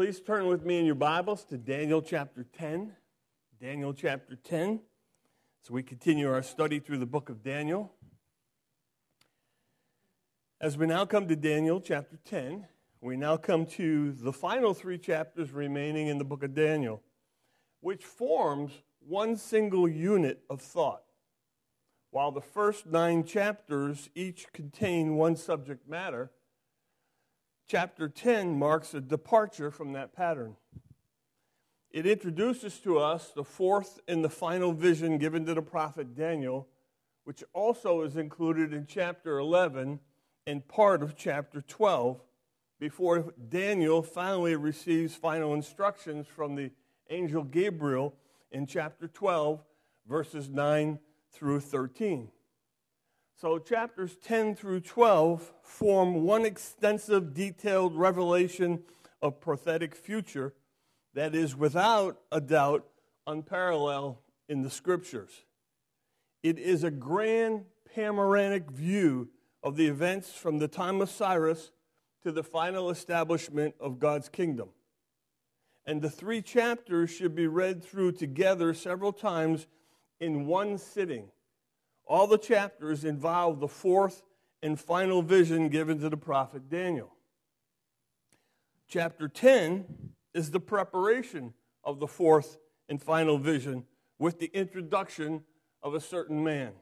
Please turn with me in your Bibles to Daniel chapter 10. Daniel chapter 10. So we continue our study through the book of Daniel. As we now come to Daniel chapter 10, we now come to the final three chapters remaining in the book of Daniel, which forms one single unit of thought. While the first 9 chapters each contain one subject matter, chapter 10 marks a departure from that pattern. It introduces to us the fourth and the final vision given to the prophet Daniel, which also is included in chapter 11 and part of chapter 12, before Daniel finally receives final instructions from the angel Gabriel in chapter 12, verses 9 through 13. So chapters 10 through 12 form one extensive, detailed revelation of prophetic future that is without a doubt unparalleled in the Scriptures. It is a grand panoramic view of the events from the time of Cyrus to the final establishment of God's kingdom. And the 3 chapters should be read through together several times in one sitting. All the chapters involve the fourth and final vision given to the prophet Daniel. Chapter 10 is the preparation of the fourth and final vision with the introduction of a certain man.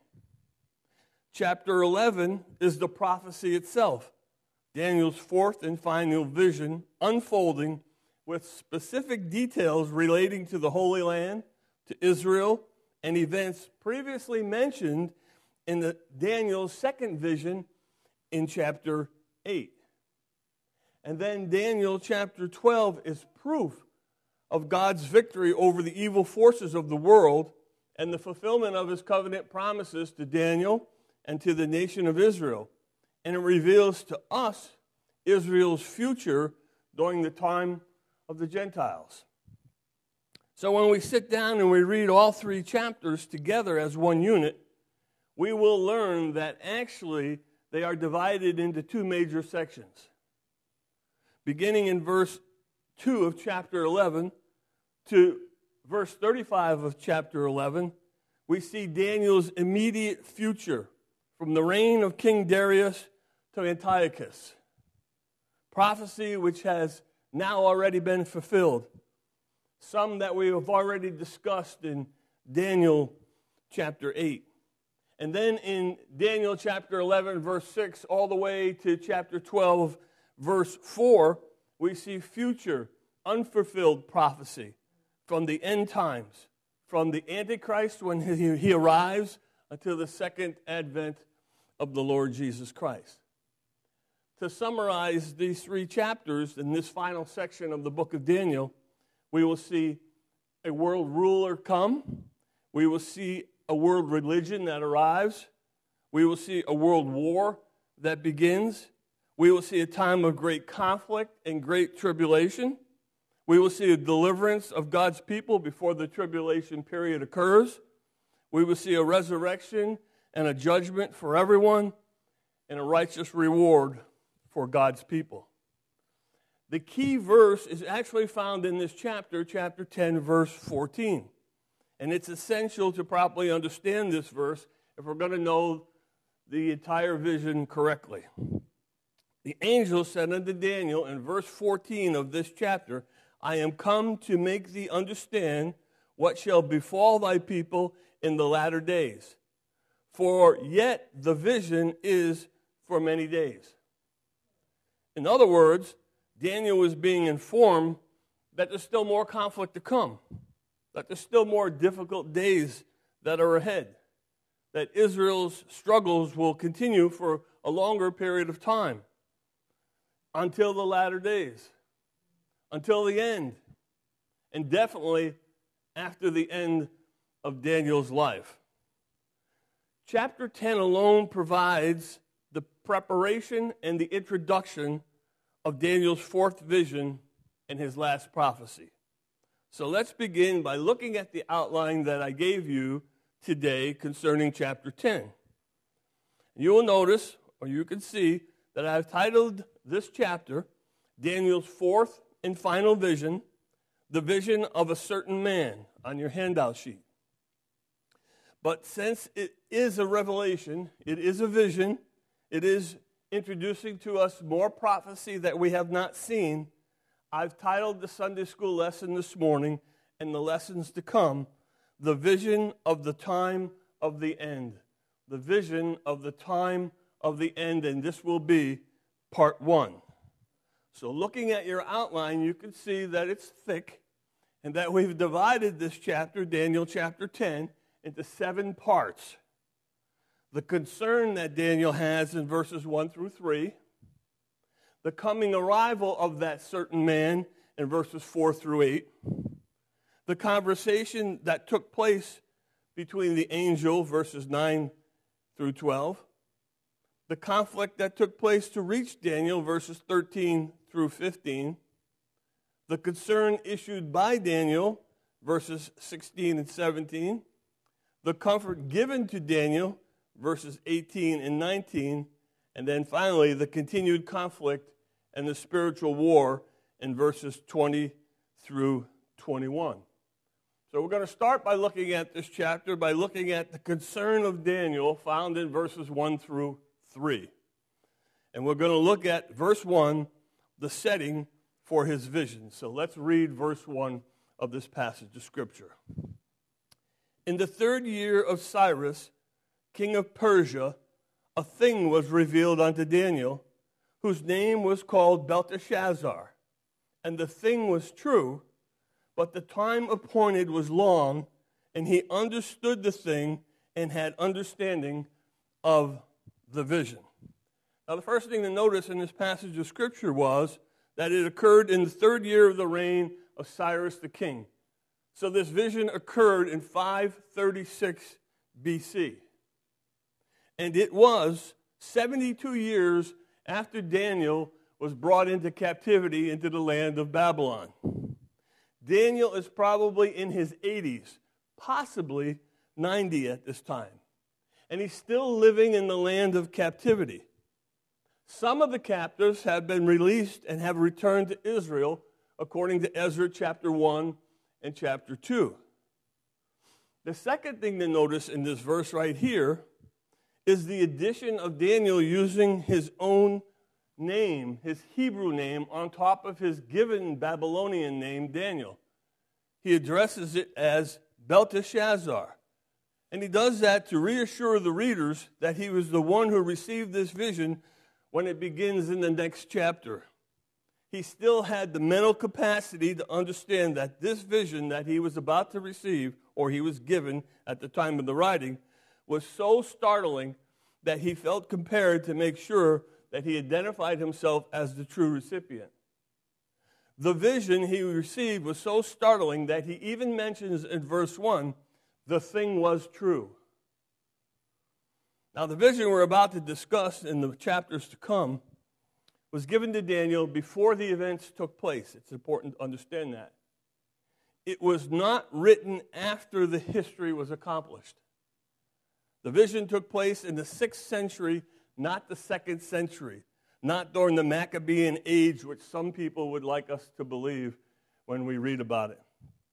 Chapter 11 is the prophecy itself, Daniel's fourth and final vision unfolding with specific details relating to the Holy Land, to Israel, and events previously mentioned in Daniel's second vision in chapter 8. And then Daniel chapter 12 is proof of God's victory over the evil forces of the world and the fulfillment of his covenant promises to Daniel and to the nation of Israel. And it reveals to us Israel's future during the time of the Gentiles. So when we sit down and we read all 3 chapters together as one unit, we will learn that actually they are divided into 2 major sections. Beginning in verse 2 of chapter 11 to verse 35 of chapter 11, we see Daniel's immediate future from the reign of King Darius to Antiochus. Prophecy which has now already been fulfilled. Some that we have already discussed in Daniel chapter 8. And then in Daniel chapter 11, verse 6, all the way to chapter 12, verse 4, we see future, unfulfilled prophecy from the end times, from the Antichrist when he arrives until the second advent of the Lord Jesus Christ. To summarize these 3 chapters in this final section of the book of Daniel, we will see a world ruler come. We will see a world religion that arrives. We will see a world war that begins. We will see a time of great conflict and great tribulation. We will see a deliverance of God's people before the tribulation period occurs. We will see a resurrection and a judgment for everyone and a righteous reward for God's people. The key verse is actually found in this chapter, chapter 10, verse 14. And it's essential to properly understand this verse if we're going to know the entire vision correctly. The angel said unto Daniel in verse 14 of this chapter, I am come to make thee understand what shall befall thy people in the latter days. For yet the vision is for many days. In other words, Daniel was being informed that there's still more conflict to come, that there's still more difficult days that are ahead, that Israel's struggles will continue for a longer period of time, until the latter days, until the end, and definitely after the end of Daniel's life. Chapter 10 alone provides the preparation and the introduction of Daniel's fourth vision and his last prophecy. So let's begin by looking at the outline that I gave you today concerning chapter 10. You will notice, or you can see, that I've titled this chapter Daniel's fourth and final vision, the vision of a certain man, on your handout sheet. But since it is a revelation, it is a vision, it is introducing to us more prophecy that we have not seen, I've titled the Sunday school lesson this morning and the lessons to come, The Vision of the Time of the End. The vision of the time of the end, and this will be part 1. So looking at your outline, you can see that it's thick and that we've divided this chapter, Daniel chapter 10, into 7 parts. The concern that Daniel has in verses 1 through 3, the coming arrival of that certain man in verses 4 through 8, the conversation that took place between the angel, verses 9 through 12, the conflict that took place to reach Daniel, verses 13 through 15, the concern issued by Daniel, verses 16 and 17, the comfort given to Daniel, verses 18 and 19, and then finally the continued conflict and the spiritual war in verses 20 through 21. So we're going to start by looking at this chapter, by looking at the concern of Daniel found in verses 1 through 3. And we're going to look at verse 1, the setting for his vision. So let's read verse 1 of this passage of Scripture. In the 3rd year of Cyrus, king of Persia, a thing was revealed unto Daniel, whose name was called Belteshazzar. And the thing was true, but the time appointed was long, and he understood the thing and had understanding of the vision. Now, the first thing to notice in this passage of Scripture was that it occurred in the 3rd year of the reign of Cyrus the king. So this vision occurred in 536 BC. And it was 72 years after Daniel was brought into captivity into the land of Babylon. Daniel is probably in his 80s, possibly 90 at this time. And he's still living in the land of captivity. Some of the captives have been released and have returned to Israel, according to Ezra chapter 1 and chapter 2. The second thing to notice in this verse right here is the addition of Daniel using his own name, his Hebrew name, on top of his given Babylonian name, Daniel. He addresses it as Belteshazzar. And he does that to reassure the readers that he was the one who received this vision when it begins in the next chapter. He still had the mental capacity to understand that this vision that he was about to receive, or he was given at the time of the writing, was so startling that he felt compelled to make sure that he identified himself as the true recipient. The vision he received was so startling that he even mentions in verse 1, the thing was true. Now, the vision we're about to discuss in the chapters to come was given to Daniel before the events took place. It's important to understand that. It was not written after the history was accomplished. The vision took place in the 6th century, not the 2nd century, not during the Maccabean age, which some people would like us to believe when we read about it.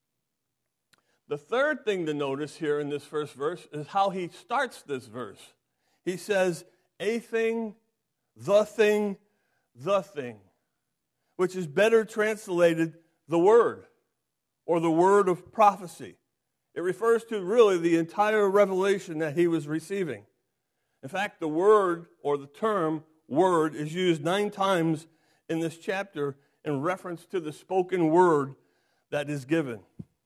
The third thing to notice here in this first verse is how he starts this verse. He says, a thing, the thing, the thing, which is better translated the word, or the word of prophecy. It refers to really the entire revelation that he was receiving. In fact, the word or the term word is used 9 times in this chapter in reference to the spoken word that is given.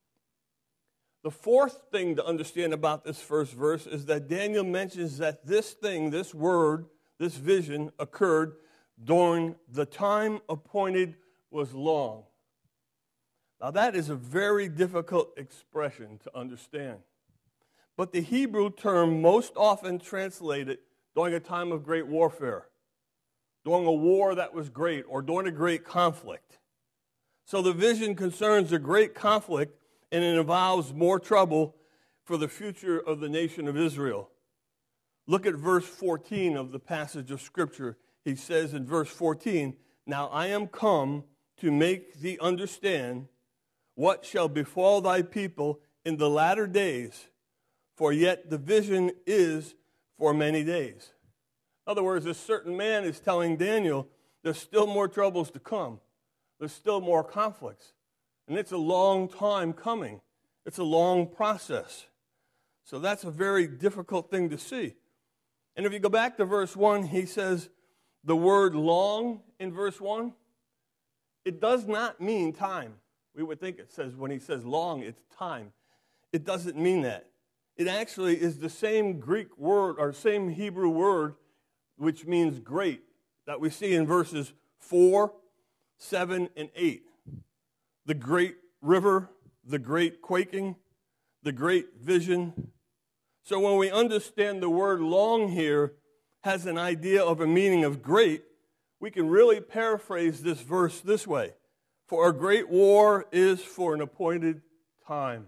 The fourth thing to understand about this first verse is that Daniel mentions that this thing, this word, this vision occurred during the time appointed was long. Now that is a very difficult expression to understand. But the Hebrew term most often translated during a time of great warfare, during a war that was great, or during a great conflict. So the vision concerns a great conflict, and it involves more trouble for the future of the nation of Israel. Look at verse 14 of the passage of Scripture. He says in verse 14, "Now I am come to make thee understand what shall befall thy people in the latter days, for yet the vision is for many days. In other words, a certain man is telling Daniel there's still more troubles to come. There's still more conflicts. And it's a long time coming. It's a long process. So that's a very difficult thing to see. And if you go back to verse 1, he says the word long in verse 1, it does not mean time. We would think it says when he says long, it's time. It doesn't mean that. It actually is the same Greek word or same Hebrew word which means great that we see in verses 4, 7, and 8. The great river, the great quaking, the great vision. So when we understand the word long here has an idea of a meaning of great, we can really paraphrase this verse this way. For a great war is for an appointed time.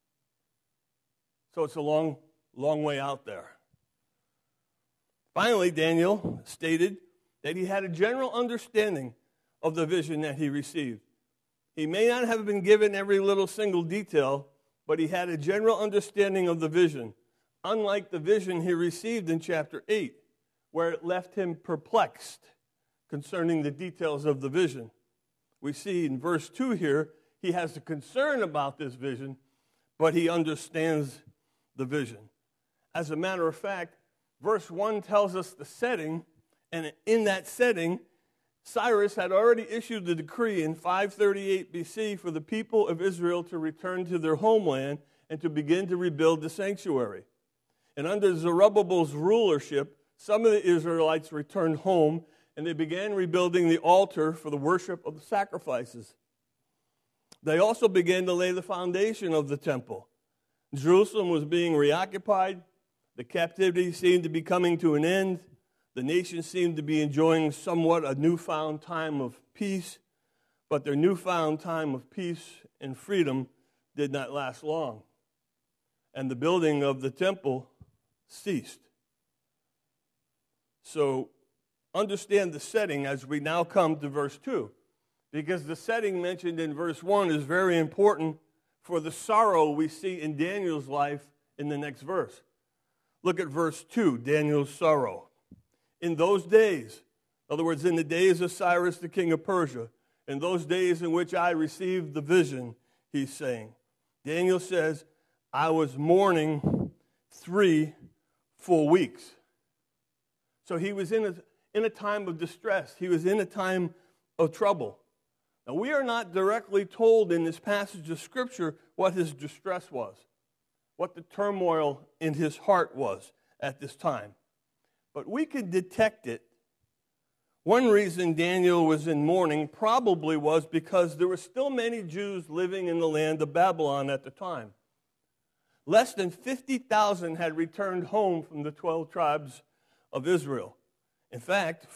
So it's a long, long way out there. Finally, Daniel stated that he had a general understanding of the vision that he received. He may not have been given every little single detail, but he had a general understanding of the vision, unlike the vision he received in chapter 8, where it left him perplexed concerning the details of the vision. We see in verse 2 here, he has a concern about this vision, but he understands the vision. As a matter of fact, verse 1 tells us the setting, and in that setting, Cyrus had already issued the decree in 538 BC for the people of Israel to return to their homeland and to begin to rebuild the sanctuary. And under Zerubbabel's rulership, some of the Israelites returned home, and they began rebuilding the altar for the worship of the sacrifices. They also began to lay the foundation of the temple. Jerusalem was being reoccupied. The captivity seemed to be coming to an end. The nation seemed to be enjoying somewhat a newfound time of peace, but their newfound time of peace and freedom did not last long. And the building of the temple ceased. So understand the setting as we now come to verse 2, because the setting mentioned in verse 1 is very important for the sorrow we see in Daniel's life in the next verse. Look at verse 2, Daniel's sorrow. In those days, in other words, in the days of Cyrus the king of Persia, in those days in which I received the vision, he's saying, Daniel says, I was mourning 3 full weeks. So he was in a time of distress. He was in a time of trouble. Now, we are not directly told in this passage of Scripture what his distress was, what the turmoil in his heart was at this time. But we could detect it. One reason Daniel was in mourning probably was because there were still many Jews living in the land of Babylon at the time. Less than 50,000 had returned home from the 12 tribes of Israel. In fact,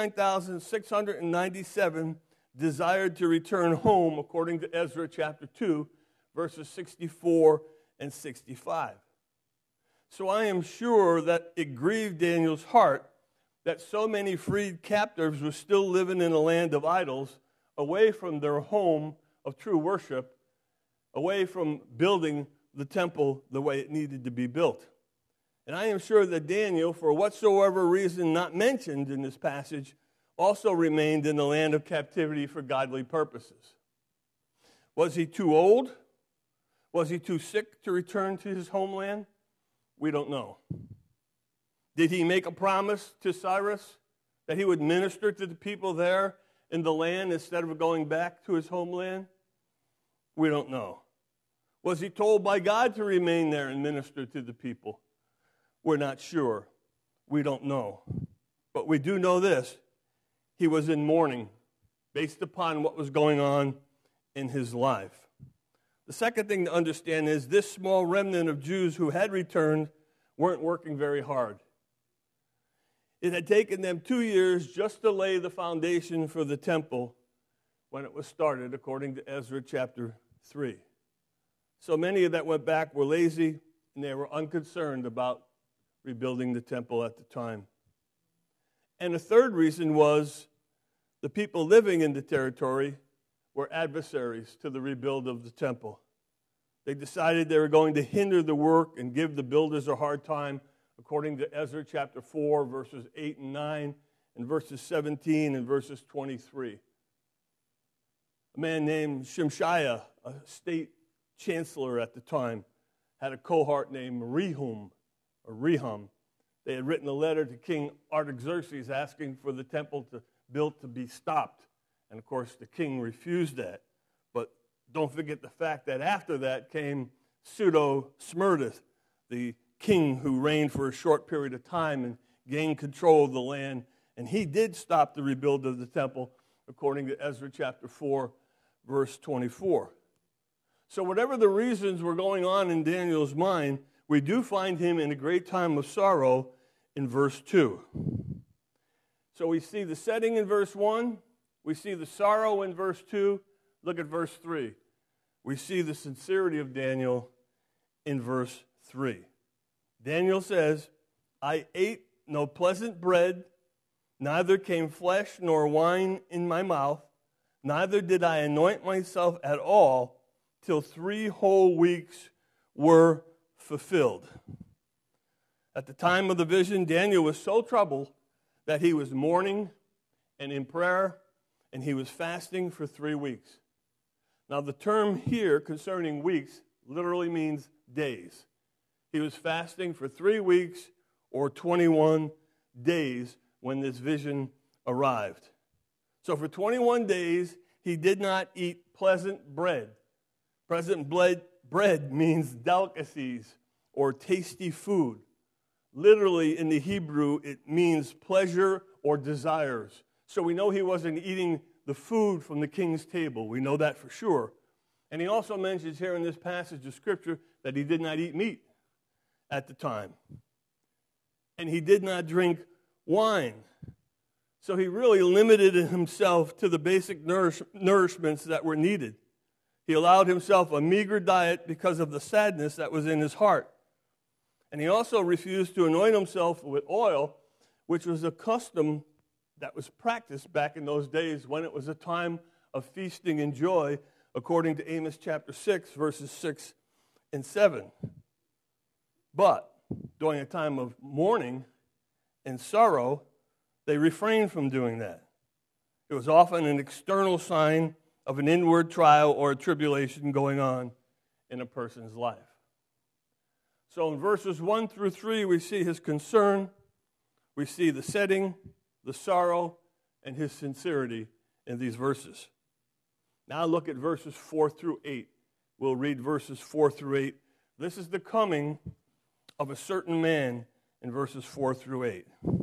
49,697 desired to return home, according to Ezra chapter 2, verses 64 and 65. So I am sure that it grieved Daniel's heart that so many freed captives were still living in a land of idols, away from their home of true worship, away from building the temple the way it needed to be built. And I am sure that Daniel, for whatsoever reason not mentioned in this passage, also remained in the land of captivity for godly purposes. Was he too old? Was he too sick to return to his homeland? We don't know. Did he make a promise to Cyrus that he would minister to the people there in the land instead of going back to his homeland? We don't know. Was he told by God to remain there and minister to the people? We're not sure. We don't know. But we do know this. He was in mourning based upon what was going on in his life. The second thing to understand is this small remnant of Jews who had returned weren't working very hard. It had taken them 2 years just to lay the foundation for the temple when it was started, according to Ezra chapter 3. So many that went back were lazy, and they were unconcerned about rebuilding the temple at the time. And the third reason was the people living in the territory were adversaries to the rebuild of the temple. They decided they were going to hinder the work and give the builders a hard time, according to Ezra chapter 4, verses 8 and 9, and verses 17 and verses 23. A man named Shemaiah, a state chancellor at the time, had a cohort named Rehum. They had written a letter to King Artaxerxes asking for the temple built to be stopped. And of course, the king refused that. But don't forget the fact that after that came Pseudo-Smerdis, the king who reigned for a short period of time and gained control of the land. And he did stop the rebuild of the temple, according to Ezra chapter 4, verse 24. So whatever the reasons were going on in Daniel's mind, we do find him in a great time of sorrow in verse 2. So we see the setting in verse 1. We see the sorrow in verse 2. Look at verse 3. We see the sincerity of Daniel in verse 3. Daniel says, I ate no pleasant bread, neither came flesh nor wine in my mouth, neither did I anoint myself at all, till 3 whole weeks were fulfilled. At the time of the vision, Daniel was so troubled that he was mourning and in prayer, and he was fasting for 3 weeks. Now, the term here concerning weeks literally means days. He was fasting for 3 weeks or 21 days when this vision arrived. So for 21 days, he did not eat pleasant bread. Pleasant bread means delicacies or tasty food. Literally in the Hebrew, it means pleasure or desires. So we know he wasn't eating the food from the king's table. We know that for sure. And he also mentions here in this passage of Scripture that he did not eat meat at the time. And he did not drink wine. So he really limited himself to the basic nourishments that were needed. He allowed himself a meager diet because of the sadness that was in his heart. And he also refused to anoint himself with oil, which was a custom that was practiced back in those days when it was a time of feasting and joy, according to Amos chapter 6, verses 6 and 7. But during a time of mourning and sorrow, they refrained from doing that. It was often an external sign of an inward trial or a tribulation going on in a person's life. So in verses 1 through 3, we see his concern, we see the setting, the sorrow, and his sincerity in these verses. Now look at verses 4 through 8. We'll read verses 4 through 8. This is the coming of a certain man in verses 4 through 8.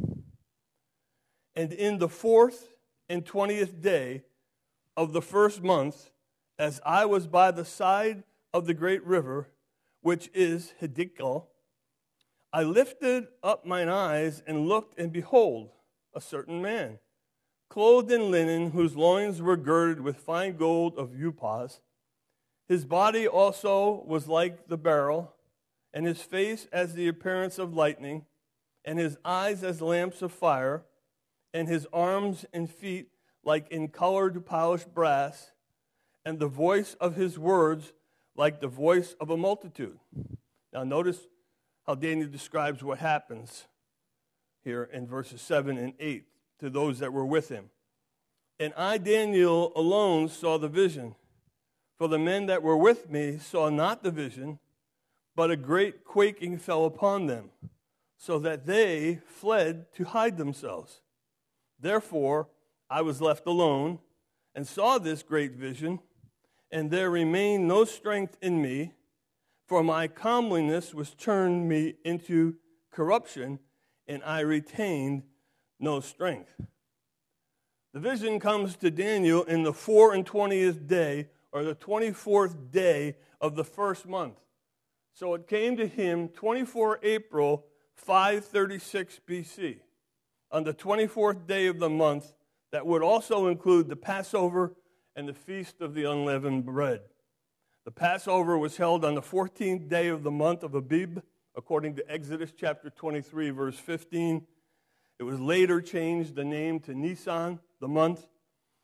And in the 4th and 20th day of the first month, as I was by the side of the great river, which is Hiddekel, I lifted up mine eyes and looked, and behold, a certain man, clothed in linen, whose loins were girded with fine gold of Uphaz. His body also was like the beryl, and his face as the appearance of lightning, and his eyes as lamps of fire, and his arms and feet like in-colored polished brass, and the voice of his words like the voice of a multitude. Now notice how Daniel describes what happens here in verses 7 and 8 to those that were with him. And I, Daniel, alone saw the vision. For the men that were with me saw not the vision, but a great quaking fell upon them, so that they fled to hide themselves. Therefore, I was left alone and saw this great vision, and there remained no strength in me, for my comeliness was turned me into corruption, and I retained no strength. The vision comes to Daniel in the 24th day, or the 24th day of the first month. So it came to him 24 April 536 BC, on the 24th day of the month. That would also include the Passover and the Feast of the Unleavened Bread. The Passover was held on the 14th day of the month of Abib, according to Exodus chapter 23, verse 15. It was later changed the name to Nisan, the month.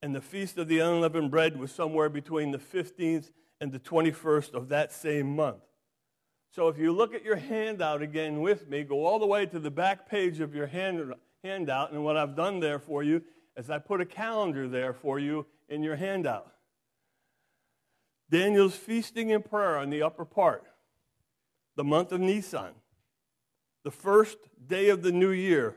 and the Feast of the Unleavened Bread was somewhere between the 15th and the 21st of that same month. So if you look at your handout again with me, go all the way to the back page of your handout, and what I've done there for you is I put a calendar there for you in your handout. Daniel's feasting and prayer on the upper part, the month of Nisan, the first day of the new year,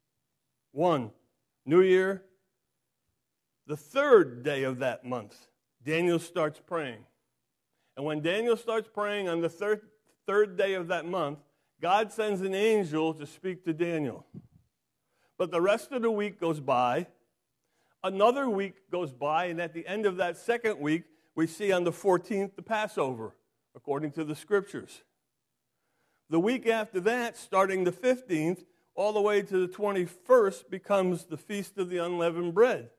New Year, the third day of that month, Daniel starts praying. And when Daniel starts praying on the third day of that month, God sends an angel to speak to Daniel. But the rest of the week goes by, another week goes by, and at the end of that second week, we see on the 14th the Passover, according to the Scriptures. The week after that, starting the 15th, all the way to the 21st, becomes the Feast of the Unleavened Bread.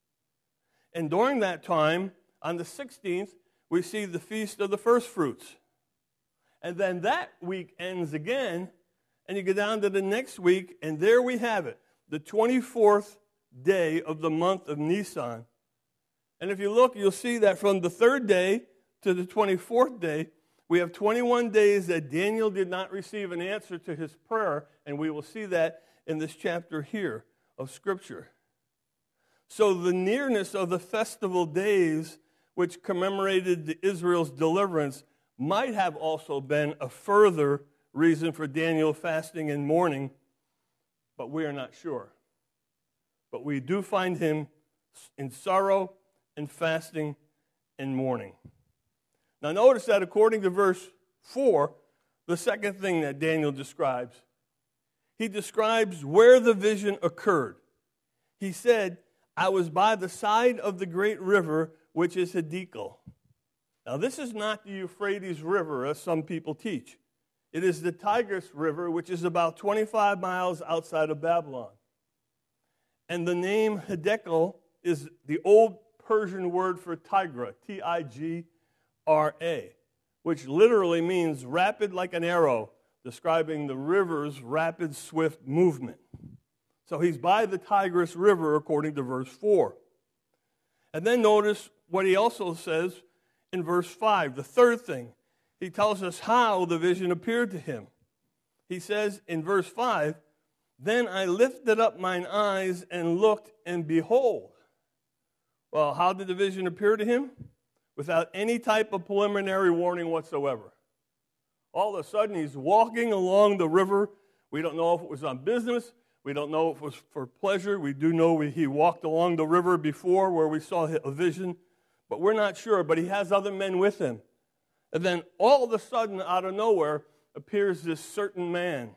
And during that time, on the 16th, we see the Feast of the First Fruits. And then that week ends again, and you go down to the next week, and there we have it, the 24th day of the month of Nisan. And if you look, you'll see that from the third day to the 24th day, we have 21 days that Daniel did not receive an answer to his prayer, and we will see that in this chapter here of Scripture. So the nearness of the festival days, which commemorated Israel's deliverance, might have also been a further reason for Daniel fasting and mourning, but we are not sure. But we do find him in sorrow and fasting and mourning. Now notice that according to verse 4, the second thing that Daniel describes, he describes where the vision occurred. He said, I was by the side of the great river, which is Hiddekel. Now this is not the Euphrates River, as some people teach. It is the Tigris River, which is about 25 miles outside of Babylon. And the name Hiddekel is the old Persian word for Tigra, Tigra, which literally means rapid like an arrow, describing the river's rapid, swift movement. So he's by the Tigris River, according to verse 4. And then notice what he also says in verse 5, the third thing. He tells us how the vision appeared to him. He says in verse 5, Then I lifted up mine eyes and looked, and behold. Well, how did the vision appear to him? Without any type of preliminary warning whatsoever. All of a sudden, he's walking along the river. We don't know if it was on business. We don't know if it was for pleasure. We do know he walked along the river before where we saw a vision, but we're not sure. But he has other men with him. And then all of a sudden, out of nowhere, appears this certain man.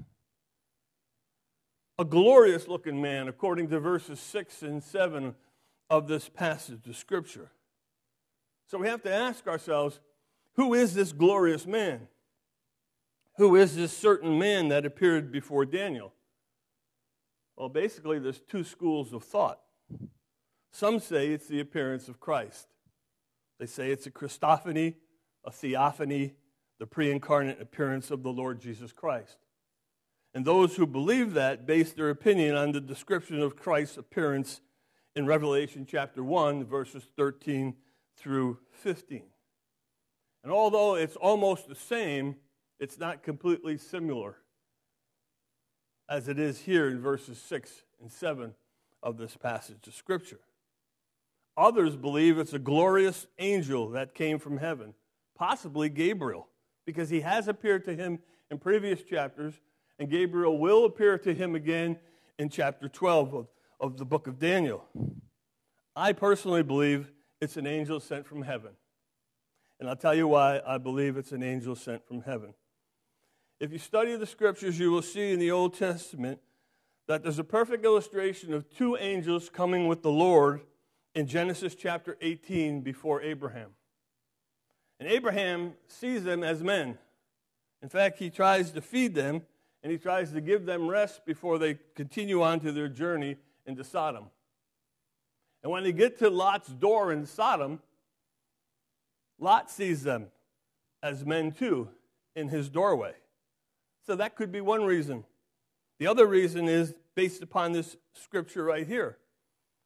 A glorious-looking man, according to verses 6 and 7 of this passage of Scripture. So we have to ask ourselves, who is this glorious man? Who is this certain man that appeared before Daniel? Well, basically, there's two schools of thought. Some say it's the appearance of Christ. They say it's a Christophany, a theophany, the pre-incarnate appearance of the Lord Jesus Christ. And those who believe that base their opinion on the description of Christ's appearance in Revelation chapter 1, verses 13 through 15. And although it's almost the same, it's not completely similar, as it is here in verses 6 and 7 of this passage of Scripture. Others believe it's a glorious angel that came from heaven, possibly Gabriel, because he has appeared to him in previous chapters, and Gabriel will appear to him again in chapter 12 of the book of Daniel. I personally believe it's an angel sent from heaven. And I'll tell you why I believe it's an angel sent from heaven. If you study the Scriptures, you will see in the Old Testament that there's a perfect illustration of two angels coming with the Lord in Genesis chapter 18 before Abraham. And Abraham sees them as men. In fact, he tries to feed them, and he tries to give them rest before they continue on to their journey into Sodom. And when they get to Lot's door in Sodom, Lot sees them as men too in his doorway. So that could be one reason. The other reason is based upon this scripture right here.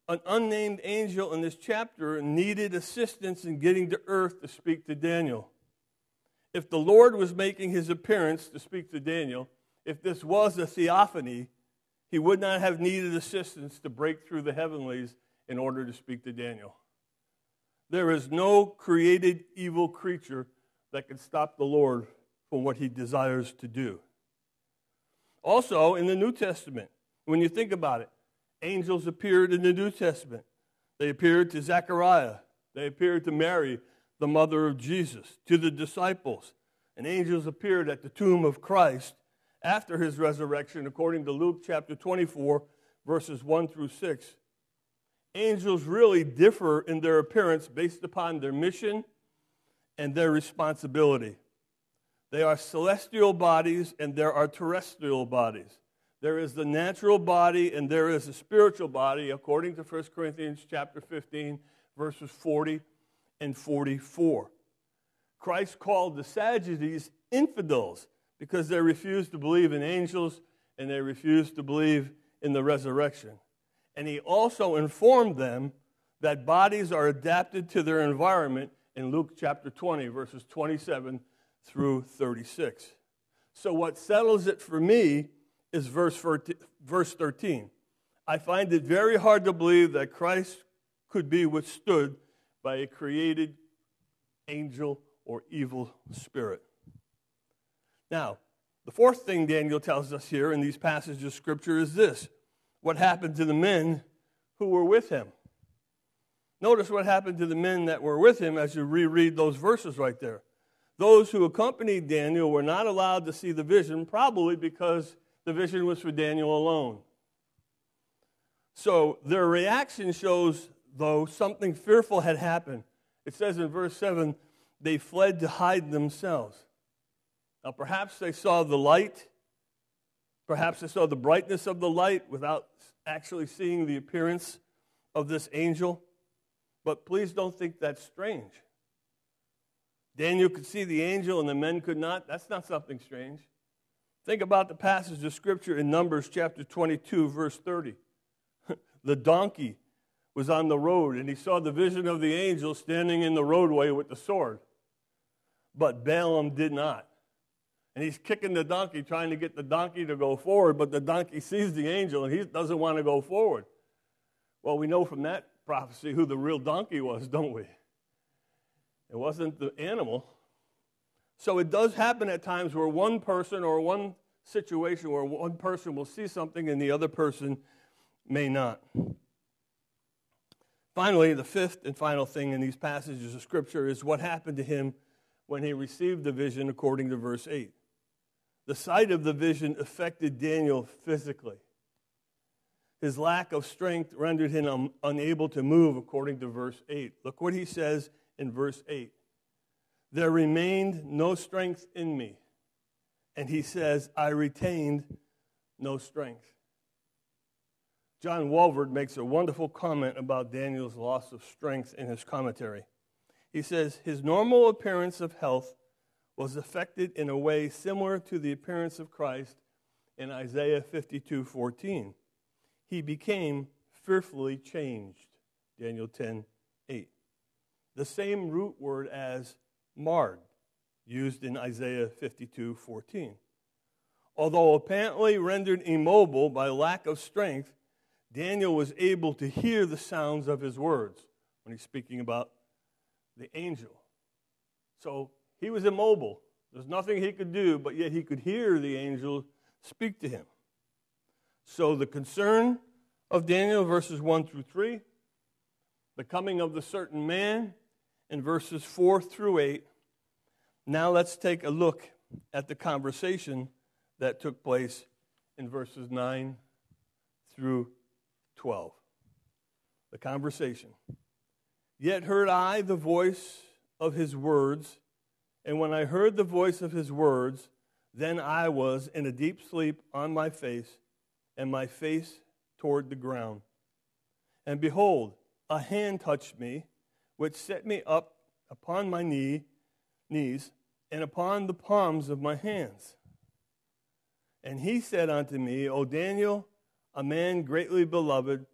An unnamed angel in this chapter needed assistance in getting to earth to speak to Daniel. If the Lord was making his appearance to speak to Daniel, if this was a theophany, he would not have needed assistance to break through the heavenlies in order to speak to Daniel. There is no created evil creature that can stop the Lord from what he desires to do. Also, in the New Testament, when you think about it, angels appeared in the New Testament. They appeared to Zechariah. They appeared to Mary, the mother of Jesus, to the disciples. And angels appeared at the tomb of Christ after his resurrection, according to Luke chapter 24, verses 1 through 6. Angels really differ in their appearance based upon their mission and their responsibility. They are celestial bodies and there are terrestrial bodies. There is the natural body and there is a spiritual body, according to 1 Corinthians chapter 15, verses 40 and 44. Christ called the Sadducees infidels because they refused to believe in angels and they refused to believe in the resurrection. And he also informed them that bodies are adapted to their environment in Luke chapter 20, verses 27 through 36. So what settles it for me is verse 13. I find it very hard to believe that Christ could be withstood by a created angel or evil spirit. Now, the fourth thing Daniel tells us here in these passages of Scripture is this: what happened to the men who were with him. Notice what happened to the men that were with him as you reread those verses right there. Those who accompanied Daniel were not allowed to see the vision, probably because the vision was for Daniel alone. So their reaction shows, though, something fearful had happened. It says in verse 7, they fled to hide themselves. Now, perhaps they saw the light. Perhaps they saw the brightness of the light without actually seeing the appearance of this angel. But please don't think that's strange. Daniel could see the angel and the men could not. That's not something strange. Think about the passage of Scripture in Numbers chapter 22, verse 30. The donkey was on the road, and he saw the vision of the angel standing in the roadway with the sword. But Balaam did not. And he's kicking the donkey, trying to get the donkey to go forward, but the donkey sees the angel, and he doesn't want to go forward. Well, we know from that prophecy who the real donkey was, don't we? It wasn't the animal. So it does happen at times where one person or one situation where one person will see something and the other person may not. Finally, the fifth and final thing in these passages of Scripture is what happened to him when he received the vision, according to verse 8. The sight of the vision affected Daniel physically. His lack of strength rendered him unable to move, according to verse 8. Look what he says in verse 8. There remained no strength in me. And he says, I retained no strength. John Walvoord makes a wonderful comment about Daniel's loss of strength in his commentary. He says, his normal appearance of health was affected in a way similar to the appearance of Christ in Isaiah 52:14. He became fearfully changed, Daniel 10:8. The same root word as marred, used in Isaiah 52:14. Although apparently rendered immobile by lack of strength, Daniel was able to hear the sounds of his words when he's speaking about the angel. So he was immobile. There's nothing he could do, but yet he could hear the angel speak to him. So the concern of Daniel, verses 1 through 3, the coming of the certain man in verses 4 through 8. Now let's take a look at the conversation that took place in verses 9 through 12. The conversation. Yet heard I the voice of his words, and when I heard the voice of his words, then I was in a deep sleep on my face, and my face toward the ground. And behold, a hand touched me, which set me up upon my knees, and upon the palms of my hands. And he said unto me, O Daniel, a man greatly beloved,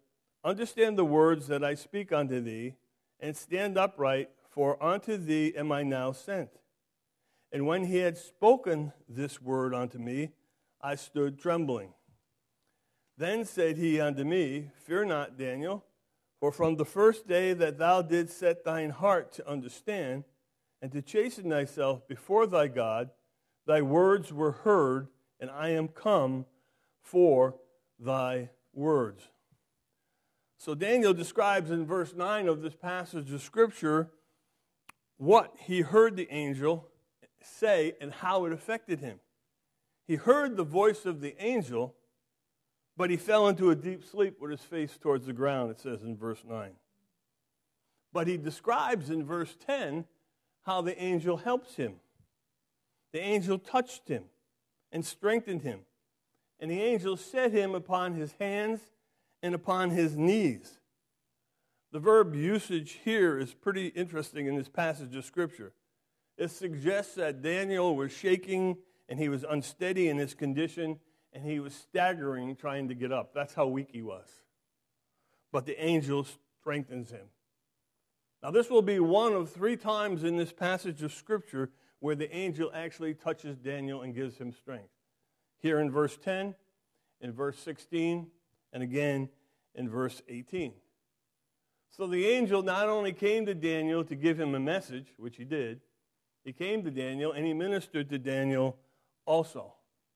understand the words that I speak unto thee, and stand upright, for unto thee am I now sent. And when he had spoken this word unto me, I stood trembling. Then said he unto me, Fear not, Daniel, for from the first day that thou didst set thine heart to understand, and to chasten thyself before thy God, thy words were heard, and I am come for thy words. So Daniel describes in verse 9 of this passage of Scripture what he heard the angel say and how it affected him. He heard the voice of the angel, but he fell into a deep sleep with his face towards the ground, it says in verse 9. But he describes in verse 10 how the angel helps him. The angel touched him and strengthened him. And the angel set him upon his hands and upon his knees. The verb usage here is pretty interesting in this passage of Scripture. It suggests that Daniel was shaking and he was unsteady in his condition and he was staggering trying to get up. That's how weak he was. But the angel strengthens him. Now this will be one of 3 times in this passage of Scripture where the angel actually touches Daniel and gives him strength. Here in verse 10, in verse 16, and again in verse 18. So the angel not only came to Daniel to give him a message, which he did, he came to Daniel and he ministered to Daniel also.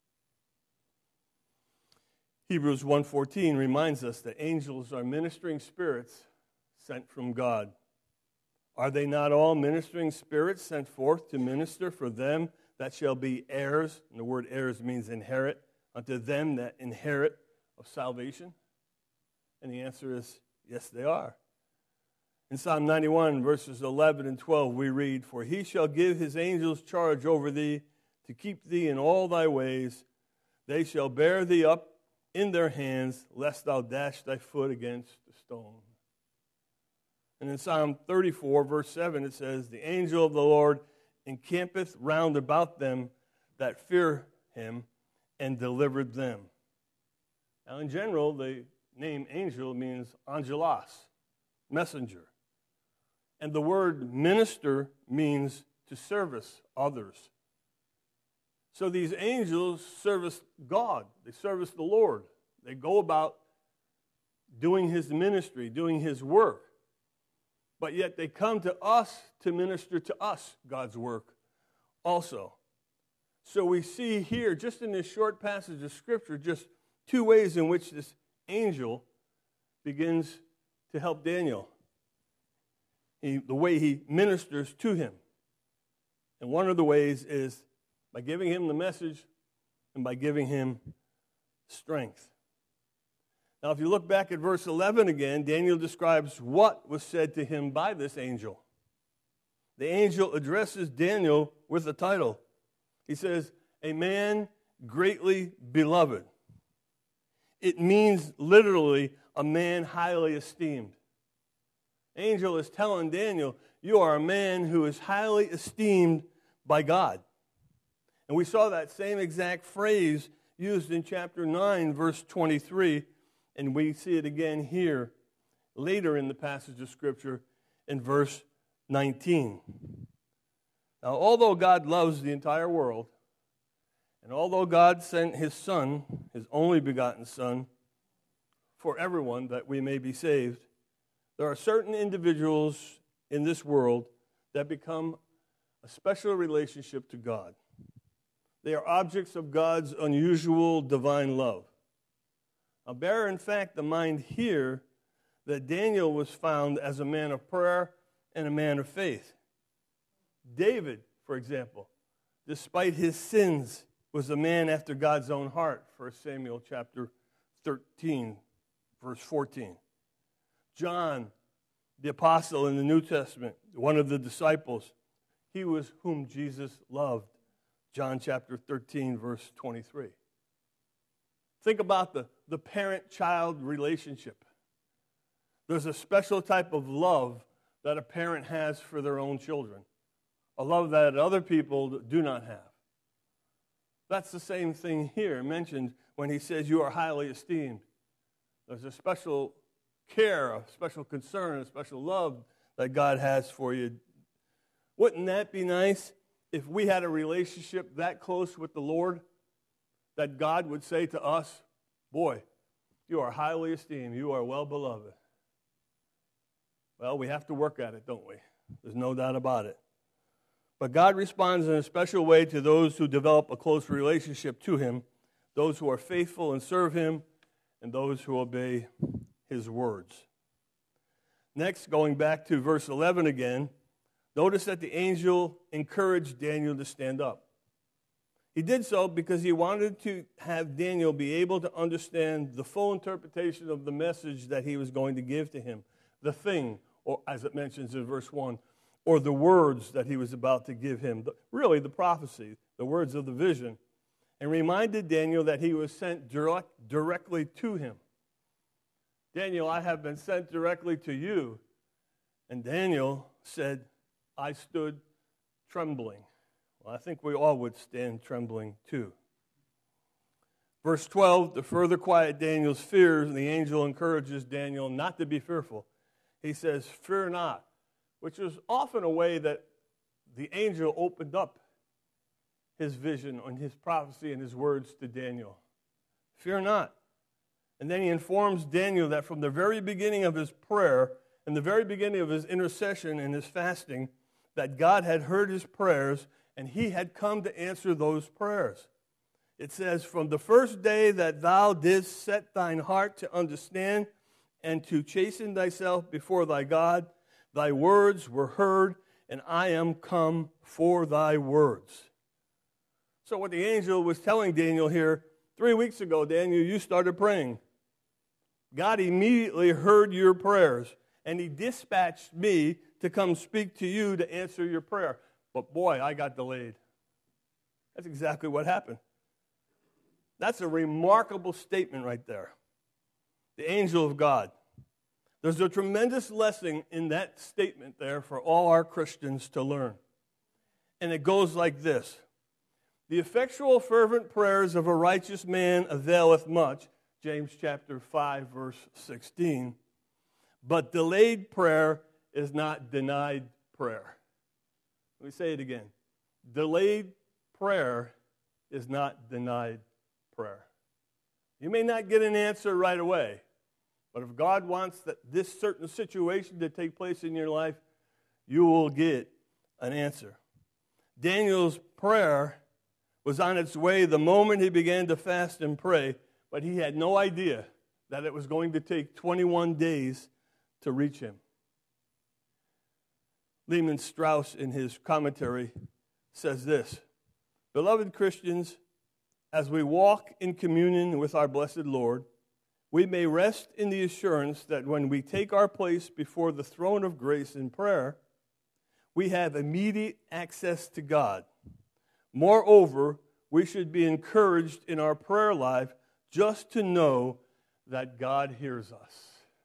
Hebrews 1:14 reminds us that angels are ministering spirits sent from God. Are they not all ministering spirits sent forth to minister for them that shall be heirs? And the word heirs means inherit, unto them that inherit of salvation? And the answer is, yes, they are. In Psalm 91, verses 11 and 12, we read, For he shall give his angels charge over thee, to keep thee in all thy ways. They shall bear thee up in their hands, lest thou dash thy foot against a stone. And in Psalm 34, verse 7, it says, The angel of the Lord encampeth round about them that fear him, and delivered them. Now, in general, the name angel means angelos, messenger. And the word minister means to service others. So these angels service God. They service the Lord. They go about doing his ministry, doing his work. But yet they come to us to minister to us God's work also. So we see here, just in this short passage of Scripture, just 2 ways in which this angel begins to help Daniel. The way he ministers to him. And one of the ways is by giving him the message and by giving him strength. Now, if you look back at verse 11 again, Daniel describes what was said to him by this angel. The angel addresses Daniel with a title. He says, a man greatly beloved. It means literally a man highly esteemed. Angel is telling Daniel, you are a man who is highly esteemed by God. And we saw that same exact phrase used in chapter 9, verse 23, and we see it again here later in the passage of Scripture in verse 19. Now, although God loves the entire world, and although God sent his Son, his only begotten Son, for everyone that we may be saved, there are certain individuals in this world that become a special relationship to God. They are objects of God's unusual divine love. Now, bear in fact in mind here that Daniel was found as a man of prayer and a man of faith. David, for example, despite his sins, was a man after God's own heart, 1 Samuel chapter 13, verse 14. John, the apostle in the New Testament, one of the disciples, he was whom Jesus loved. John chapter 13, verse 23. Think about the parent-child relationship. There's a special type of love that a parent has for their own children, a love that other people do not have. That's the same thing here mentioned when he says you are highly esteemed. There's a special care, a special concern, a special love that God has for you. Wouldn't that be nice if we had a relationship that close with the Lord that God would say to us, boy, you are highly esteemed, you are well beloved. Well, we have to work at it, don't we? There's no doubt about it. But God responds in a special way to those who develop a close relationship to Him, those who are faithful and serve Him, and those who obey His words. Next, going back to verse 11 again, notice that the angel encouraged Daniel to stand up. He did so because he wanted to have Daniel be able to understand the full interpretation of the message that he was going to give to him, the thing, or as it mentions in verse 1, or the words that he was about to give him, really the prophecy, the words of the vision, and reminded Daniel that he was sent directly to him. Daniel, I have been sent directly to you. And Daniel said, I stood trembling. Well, I think we all would stand trembling too. Verse 12, to further quiet Daniel's fears, the angel encourages Daniel not to be fearful. He says, fear not, which is often a way that the angel opened up his vision and his prophecy and his words to Daniel. Fear not. And then he informs Daniel that from the very beginning of his prayer and the very beginning of his intercession and his fasting, that God had heard his prayers and he had come to answer those prayers. It says, from the first day that thou didst set thine heart to understand and to chasten thyself before thy God, thy words were heard, and I am come for thy words. So what the angel was telling Daniel here, 3 weeks ago, Daniel, you started praying. God immediately heard your prayers, and he dispatched me to come speak to you to answer your prayer. But boy, I got delayed. That's exactly what happened. That's a remarkable statement right there. The angel of God. There's a tremendous lesson in that statement there for all our Christians to learn. And it goes like this. The effectual fervent prayers of a righteous man availeth much, James chapter 5, verse 16. But delayed prayer is not denied prayer. Let me say it again. Delayed prayer is not denied prayer. You may not get an answer right away, but if God wants this certain situation to take place in your life, you will get an answer. Daniel's prayer was on its way the moment he began to fast and pray, but he had no idea that it was going to take 21 days to reach him. Lehman Strauss, in his commentary, says this, beloved Christians, as we walk in communion with our blessed Lord, we may rest in the assurance that when we take our place before the throne of grace in prayer, we have immediate access to God. Moreover, we should be encouraged in our prayer life just to know that God hears us.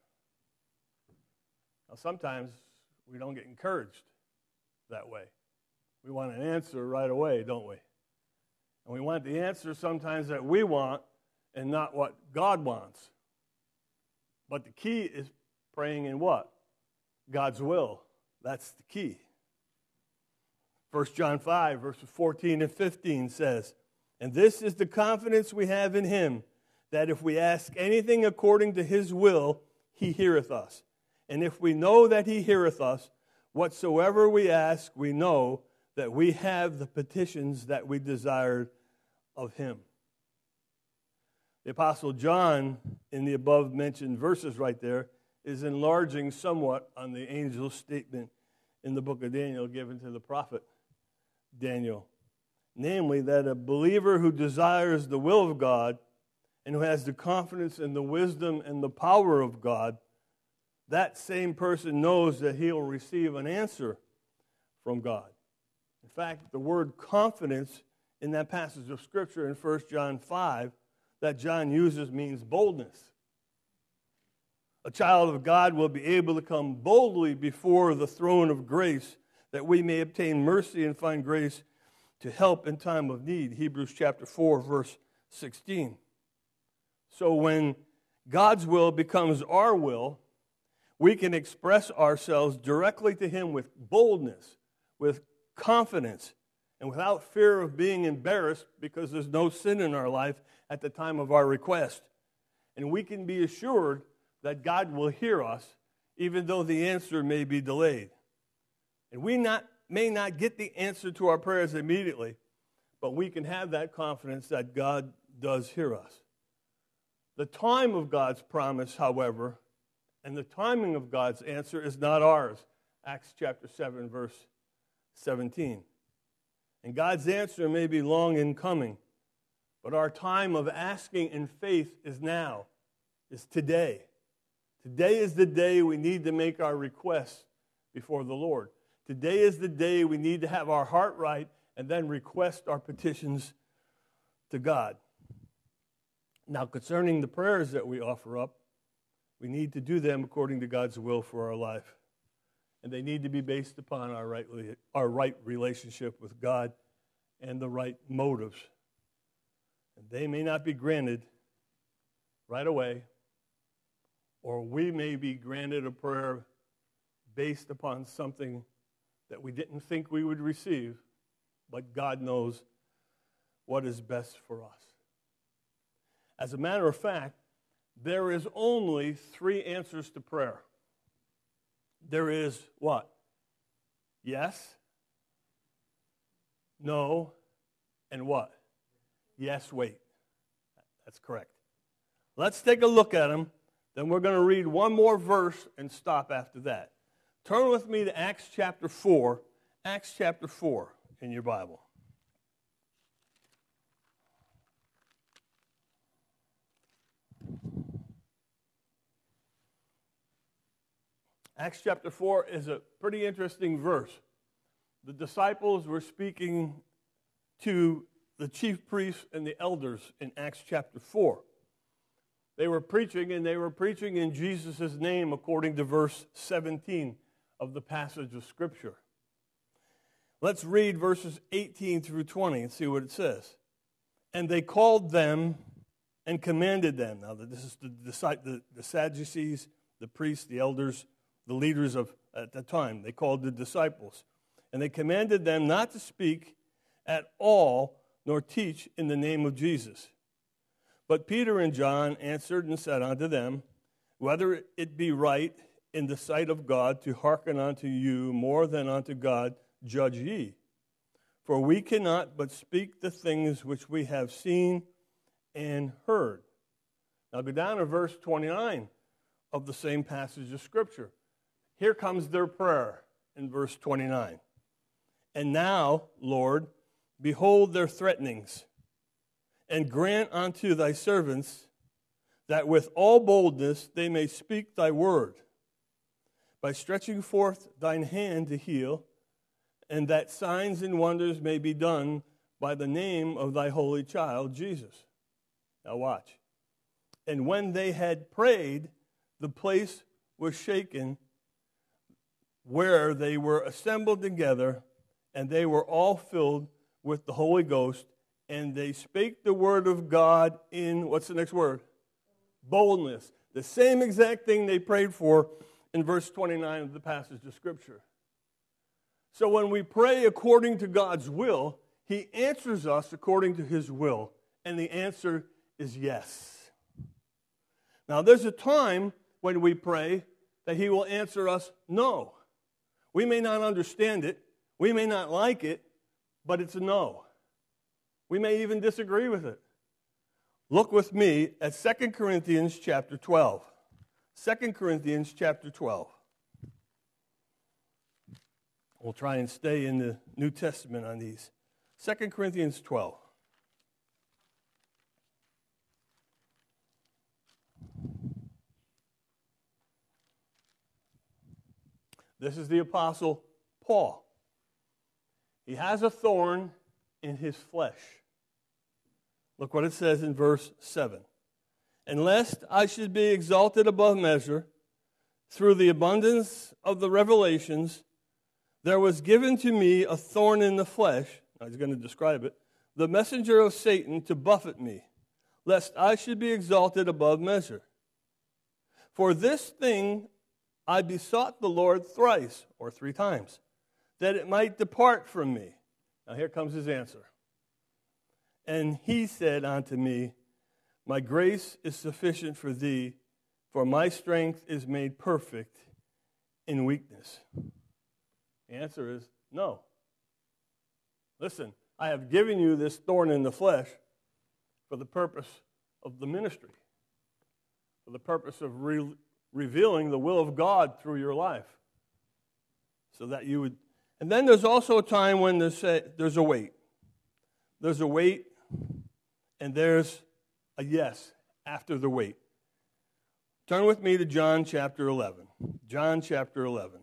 Now, sometimes we don't get encouraged that way. We want an answer right away, don't we? And we want the answer sometimes that we want and not what God wants. But the key is praying in what? God's will. That's the key. 1 John 5, verses 14 and 15 says, and this is the confidence we have in him, that if we ask anything according to his will, he heareth us. And if we know that he heareth us, whatsoever we ask, we know that we have the petitions that we desired of him. The Apostle John, in the above mentioned verses right there, is enlarging somewhat on the angel's statement in the book of Daniel given to the prophet Daniel. Namely, that a believer who desires the will of God and who has the confidence in the wisdom and the power of God, that same person knows that he'll receive an answer from God. In fact, the word confidence in that passage of Scripture in 1 John 5 that John uses means boldness. A child of God will be able to come boldly before the throne of grace that we may obtain mercy and find grace to help in time of need. Hebrews chapter 4, verse 16. So when God's will becomes our will, we can express ourselves directly to Him with boldness, with confidence, and without fear of being embarrassed because there's no sin in our life at the time of our request. And we can be assured that God will hear us even though the answer may be delayed. And we may not get the answer to our prayers immediately, but we can have that confidence that God does hear us. The time of God's promise, however, and the timing of God's answer is not ours. Acts chapter 7, verse 17. And God's answer may be long in coming, but our time of asking in faith is now, is today. Today is the day we need to make our requests before the Lord. Today is the day we need to have our heart right and then request our petitions to God. Now, concerning the prayers that we offer up, we need to do them according to God's will for our life. And they need to be based upon our right relationship with God and the right motives. And they may not be granted right away, or we may be granted a prayer based upon something that we didn't think we would receive, but God knows what is best for us. As a matter of fact, there is only 3 answers to prayer. There is what? Yes, no, and what? Yes, wait. That's correct. Let's take a look at them. Then we're going to read one more verse and stop after that. Turn with me to Acts chapter 4. Acts chapter 4 in your Bible. Acts chapter 4 is a pretty interesting verse. The disciples were speaking to the chief priests and the elders in Acts chapter 4. They were preaching, and they were preaching in Jesus' name according to verse 17 of the passage of Scripture. Let's read verses 18 through 20 and see what it says. And they called them and commanded them. Now, this is the Sadducees, the priests, the elders, the leaders at the time. They called the disciples. And they commanded them not to speak at all nor teach in the name of Jesus. But Peter and John answered and said unto them, whether it be right in the sight of God to hearken unto you more than unto God, judge ye. For we cannot but speak the things which we have seen and heard. Now go down to verse 29 of the same passage of Scripture. Here comes their prayer in verse 29. And now, Lord, behold their threatenings, and grant unto thy servants that with all boldness they may speak thy word, by stretching forth thine hand to heal, and that signs and wonders may be done by the name of thy holy child, Jesus. Now watch. And when they had prayed, the place was shaken where they were assembled together, and they were all filled with the Holy Ghost, and they spake the word of God in, what's the next word? Boldness. The same exact thing they prayed for in verse 29 of the passage of Scripture. So when we pray according to God's will, He answers us according to His will, and the answer is yes. Now there's a time when we pray that He will answer us no. We may not understand it, we may not like it, but it's a no. We may even disagree with it. Look with me at 2 Corinthians chapter 12. 2 Corinthians chapter 12. We'll try and stay in the New Testament on these. 2 Corinthians 12. This is the Apostle Paul. He has a thorn in his flesh. Look what it says in verse 7. And lest I should be exalted above measure through the abundance of the revelations, there was given to me a thorn in the flesh. Now he's going to describe it. The messenger of Satan to buffet me, lest I should be exalted above measure. For this thing I besought the Lord thrice, or 3 times, that it might depart from me. Now here comes his answer. And he said unto me, my grace is sufficient for thee, for my strength is made perfect in weakness. The answer is no. Listen, I have given you this thorn in the flesh for the purpose of the ministry, for the purpose of revealing the will of God through your life, so that you would. And then there's also a time when there's a wait. There's a wait, and there's a yes after the wait. Turn with me to John chapter 11. John chapter 11.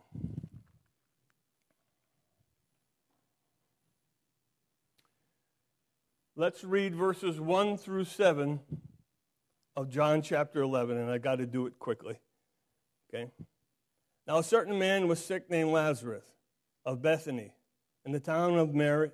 Let's read verses 1 through 7 of John chapter 11, and I got to do it quickly. Okay? Now a certain man was sick named Lazarus of Bethany, in the town of Mary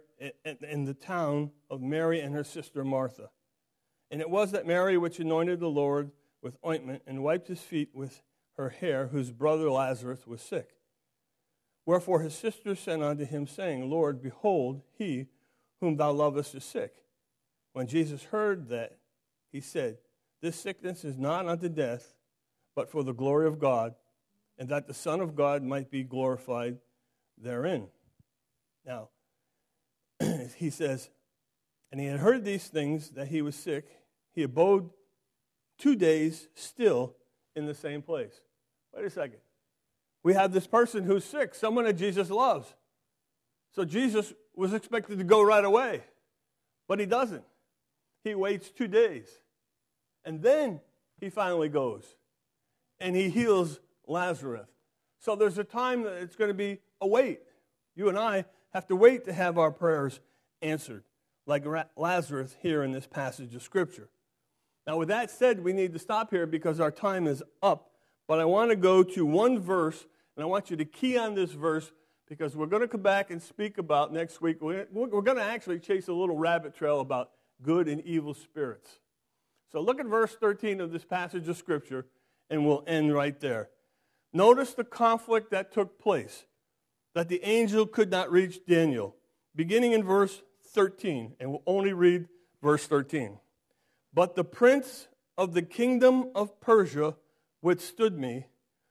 and her sister Martha. And it was that Mary which anointed the Lord with ointment and wiped his feet with her hair, whose brother Lazarus was sick. Wherefore his sister sent unto him, saying, Lord, behold, he whom thou lovest is sick. When Jesus heard that, he said, this sickness is not unto death, but for the glory of God, and that the Son of God might be glorified therein. Now, he says, and he had heard these things, that he was sick. He abode 2 days still in the same place. Wait a second. We have this person who's sick, someone that Jesus loves. So Jesus was expected to go right away, but he doesn't. He waits 2 days. And then he finally goes, and he heals Lazarus. So there's a time that it's going to be a wait. You and I have to wait to have our prayers answered, like Lazarus here in this passage of Scripture. Now, with that said, we need to stop here because our time is up. But I want to go to one verse, and I want you to key on this verse because we're going to come back and speak about next week. We're going to actually chase a little rabbit trail about good and evil spirits. So look at verse 13 of this passage of Scripture, and we'll end right there. Notice the conflict that took place, that the angel could not reach Daniel, beginning in verse 13, and we'll only read verse 13. But the prince of the kingdom of Persia withstood me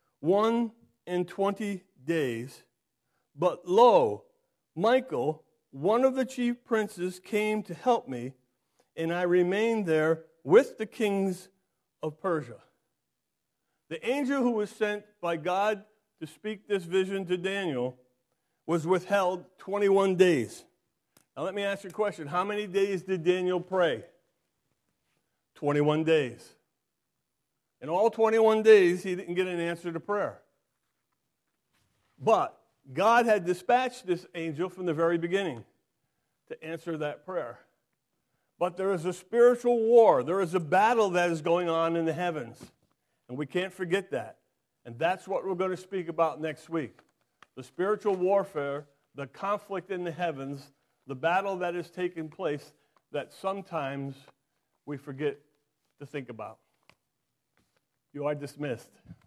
21 days. But lo, Michael, one of the chief princes, came to help me, and I remained there with the kings of Persia. The angel who was sent by God to speak this vision to Daniel was withheld 21 days. Now let me ask you a question. How many days did Daniel pray? 21 days. In all 21 days, he didn't get an answer to prayer. But God had dispatched this angel from the very beginning to answer that prayer. But there is a spiritual war. There is a battle that is going on in the heavens. And we can't forget that. And that's what we're going to speak about next week. The spiritual warfare, the conflict in the heavens, the battle that is taking place that sometimes we forget to think about. You are dismissed.